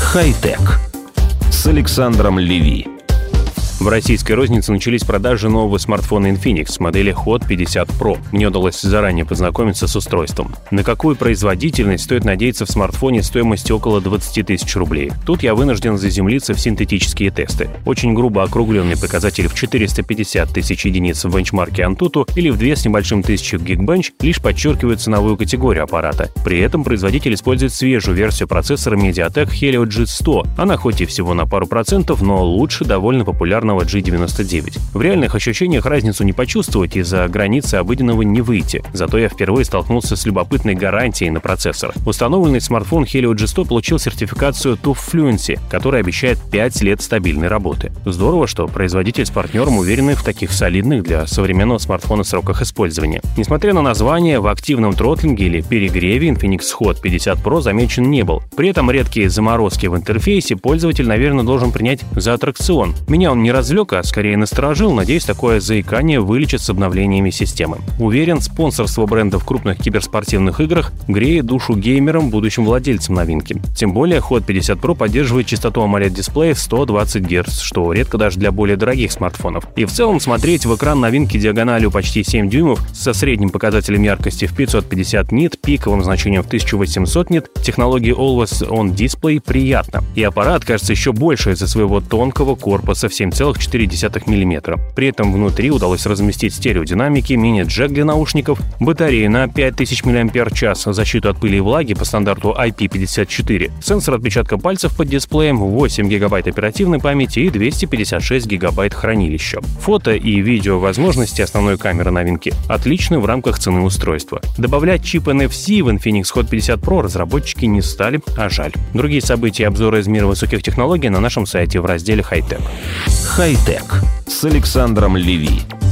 Хай-тек с Александром Леви. В российской рознице начались продажи нового смартфона Infinix модели Hot 50 Pro. Мне удалось заранее познакомиться с устройством. На какую производительность стоит надеяться в смартфоне стоимостью около 20 тысяч рублей? Тут я вынужден заземлиться в синтетические тесты. Очень грубо округленный показатель в 450 тысяч единиц в бенчмарке Antutu или в 2 с небольшим тысячи в Geekbench лишь подчеркивают ценовую категорию аппарата. При этом производитель использует свежую версию процессора MediaTek Helio G100. Она хоть и всего на пару процентов, но лучше довольно популярного G99. В реальных ощущениях разницу не почувствовать и за границы обыденного не выйти. Зато я впервые столкнулся с любопытной гарантией на процессор. Установленный смартфон Helio G100 получил сертификацию TÜV Fluency, которая обещает 5 лет стабильной работы. Здорово, что производитель с партнером уверены в таких солидных для современного смартфона сроках использования. Несмотря на название, в активном тротлинге или перегреве Infinix Hot 50 Pro замечен не был. При этом редкие заморозки в интерфейсе пользователь, наверное, должен принять за аттракцион. Меня он не развлек, а скорее насторожил, надеюсь, такое заикание вылечит с обновлениями системы. Уверен, спонсорство бренда в крупных киберспортивных играх греет душу геймерам, будущим владельцам новинки. Тем более, Hot 50 Pro поддерживает частоту AMOLED-дисплея в 120 Гц, что редко даже для более дорогих смартфонов. И в целом смотреть в экран новинки диагональю почти 7 дюймов со средним показателем яркости в 550 нит, пиковым значением в 1800 нит, технологией Always On Display приятно. И аппарат кажется еще больше из-за своего тонкого корпуса в 7,4 мм. При этом внутри удалось разместить стереодинамики, мини-джек для наушников, батарею на 5000 мАч, защиту от пыли и влаги по стандарту IP54, сенсор отпечатка пальцев под дисплеем, 8 ГБ оперативной памяти и 256 ГБ хранилища. Фото и видео возможности основной камеры новинки отличны в рамках цены устройства. Добавлять чип NFC в Infinix Hot 50 Pro разработчики не стали, а жаль. Другие события и обзоры из мира высоких технологий на нашем сайте в разделе «Хай-тек». Хай-тек с Александром Леви.